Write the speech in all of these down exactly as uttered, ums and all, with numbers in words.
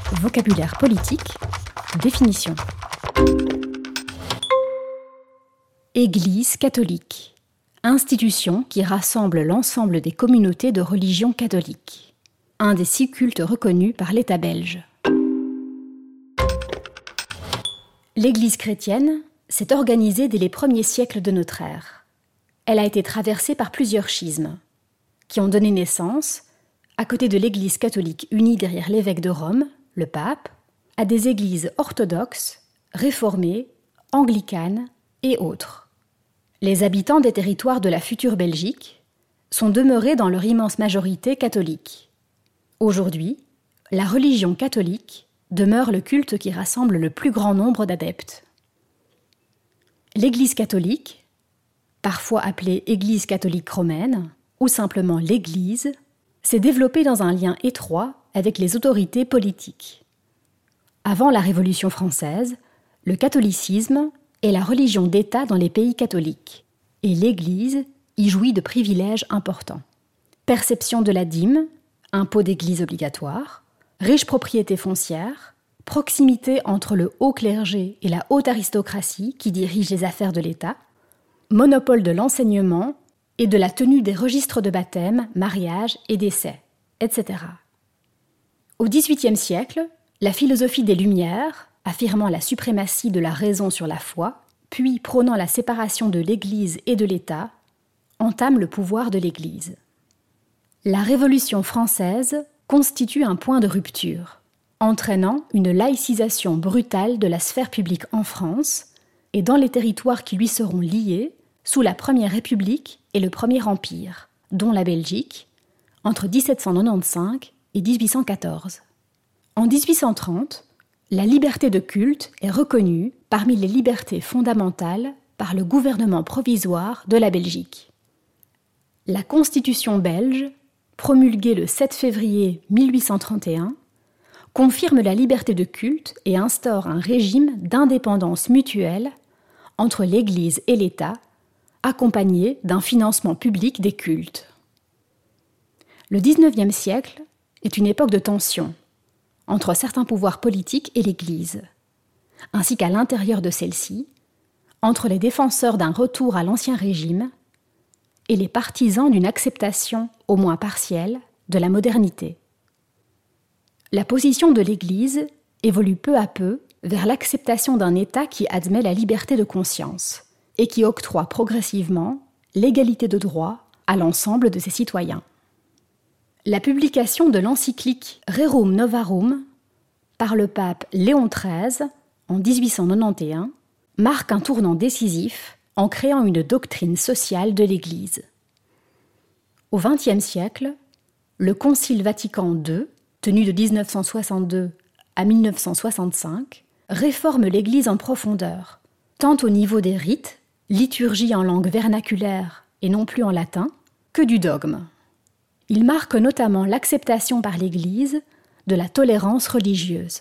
Vocabulaire politique, définition. Église catholique, institution qui rassemble l'ensemble des communautés de religion catholique, un des six cultes reconnus par l'État belge. L'Église chrétienne s'est organisée dès les premiers siècles de notre ère. Elle a été traversée par plusieurs schismes, qui ont donné naissance, à côté de l'Église catholique unie derrière l'évêque de Rome, le pape, à des églises orthodoxes, réformées, anglicanes et autres. Les habitants des territoires de la future Belgique sont demeurés dans leur immense majorité catholique. Aujourd'hui, la religion catholique demeure le culte qui rassemble le plus grand nombre d'adeptes. L'Église catholique, parfois appelée Église catholique romaine, ou simplement l'Église, s'est développée dans un lien étroit avec les autorités politiques. Avant la Révolution française, le catholicisme est la religion d'État dans les pays catholiques, et l'Église y jouit de privilèges importants. Perception de la dîme, impôt d'église obligatoire, riche propriété foncière, proximité entre le haut clergé et la haute aristocratie qui dirige les affaires de l'État, monopole de l'enseignement et de la tenue des registres de baptême, mariage et décès, et cetera. Au dix-huitième siècle, la philosophie des Lumières, affirmant la suprématie de la raison sur la foi, puis prônant la séparation de l'Église et de l'État, entame le pouvoir de l'Église. La Révolution française constitue un point de rupture, entraînant une laïcisation brutale de la sphère publique en France et dans les territoires qui lui seront liés sous la Première République et le Premier Empire, dont la Belgique, entre dix-sept cent quatre-vingt-quinze et dix-huit cent quatorze. En dix-huit cent trente, la liberté de culte est reconnue parmi les libertés fondamentales par le gouvernement provisoire de la Belgique. La Constitution belge, promulguée le sept février mille huit cent trente et un, confirme la liberté de culte et instaure un régime d'indépendance mutuelle entre l'Église et l'État, accompagné d'un financement public des cultes. Le dix-neuvième siècle est une époque de tension entre certains pouvoirs politiques et l'Église, ainsi qu'à l'intérieur de celle-ci, entre les défenseurs d'un retour à l'ancien régime et les partisans d'une acceptation, au moins partielle, de la modernité. La position de l'Église évolue peu à peu vers l'acceptation d'un État qui admet la liberté de conscience et qui octroie progressivement l'égalité de droit à l'ensemble de ses citoyens. La publication de l'encyclique Rerum Novarum par le pape Léon treize en dix-huit cent quatre-vingt-onze marque un tournant décisif en créant une doctrine sociale de l'Église. Au vingtième siècle, le Concile Vatican deux, tenu de dix-neuf cent soixante-deux à mille neuf cent soixante-cinq, réforme l'Église en profondeur, tant au niveau des rites, liturgie en langue vernaculaire et non plus en latin, que du dogme. Il marque notamment l'acceptation par l'Église de la tolérance religieuse.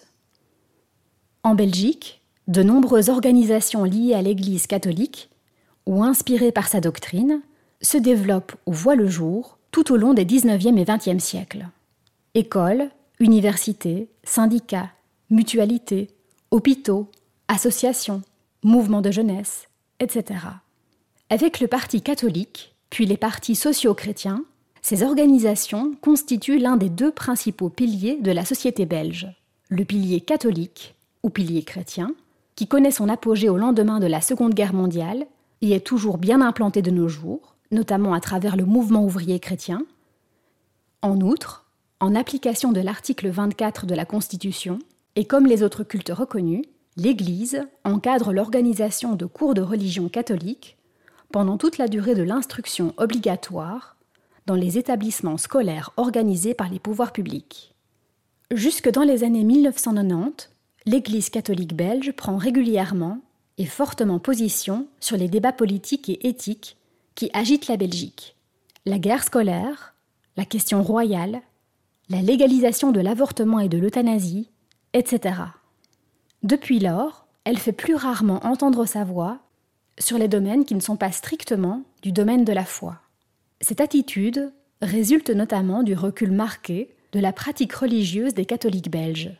En Belgique, de nombreuses organisations liées à l'Église catholique, ou inspirées par sa doctrine, se développent ou voient le jour tout au long des dix-neuvième et vingtième siècles. Écoles, universités, syndicats, mutualités, hôpitaux, associations, mouvements de jeunesse, et cetera. Avec le Parti catholique, puis les partis socio-chrétiens, ces organisations constituent l'un des deux principaux piliers de la société belge. Le pilier catholique, ou pilier chrétien, qui connaît son apogée au lendemain de la Seconde Guerre mondiale et est toujours bien implanté de nos jours, notamment à travers le mouvement ouvrier chrétien. En outre, en application de l'article vingt-quatre de la Constitution, et comme les autres cultes reconnus, l'Église encadre l'organisation de cours de religion catholique pendant toute la durée de l'instruction obligatoire dans les établissements scolaires organisés par les pouvoirs publics. Jusque dans les années mille neuf cent quatre-vingt-dix, l'Église catholique belge prend régulièrement et fortement position sur les débats politiques et éthiques qui agitent la Belgique. La guerre scolaire, la question royale, la légalisation de l'avortement et de l'euthanasie, et cetera. Depuis lors, elle fait plus rarement entendre sa voix sur les domaines qui ne sont pas strictement du domaine de la foi. Cette attitude résulte notamment du recul marqué de la pratique religieuse des catholiques belges,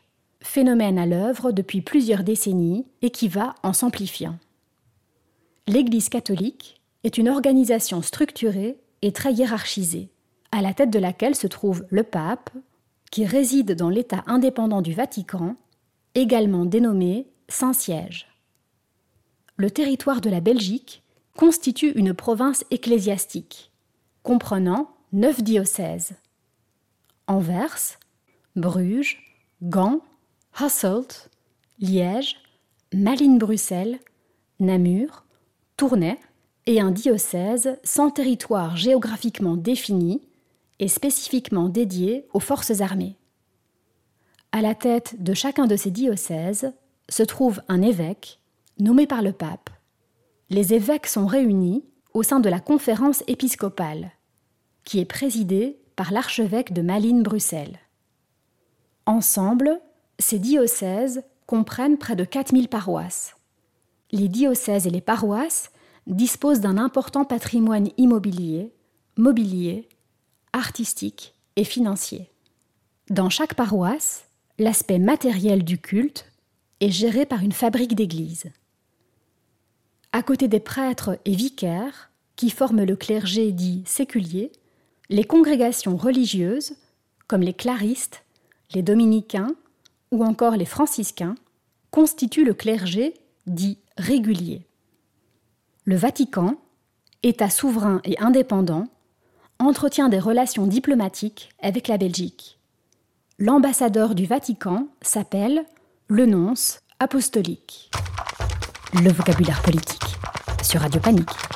phénomène à l'œuvre depuis plusieurs décennies et qui va en s'amplifiant. L'Église catholique est une organisation structurée et très hiérarchisée, à la tête de laquelle se trouve le pape, qui réside dans l'État indépendant du Vatican, également dénommé Saint-Siège. Le territoire de la Belgique constitue une province ecclésiastique, comprenant neuf diocèses. Anvers, Bruges, Gand, Hasselt, Liège, Malines-Bruxelles, Namur, Tournai et un diocèse sans territoire géographiquement défini et spécifiquement dédié aux forces armées. À la tête de chacun de ces diocèses se trouve un évêque nommé par le pape. Les évêques sont réunis au sein de la conférence épiscopale, qui est présidée par l'archevêque de Malines-Bruxelles. Ensemble, ces diocèses comprennent près de quatre mille paroisses. Les diocèses et les paroisses disposent d'un important patrimoine immobilier, mobilier, artistique et financier. Dans chaque paroisse, l'aspect matériel du culte est géré par une fabrique d'église. À côté des prêtres et vicaires, qui forment le clergé dit séculier, les congrégations religieuses, comme les claristes, les dominicains ou encore les franciscains, constituent le clergé dit régulier. Le Vatican, État souverain et indépendant, entretient des relations diplomatiques avec la Belgique. L'ambassadeur du Vatican s'appelle le nonce apostolique. Le vocabulaire politique sur Radio Panique.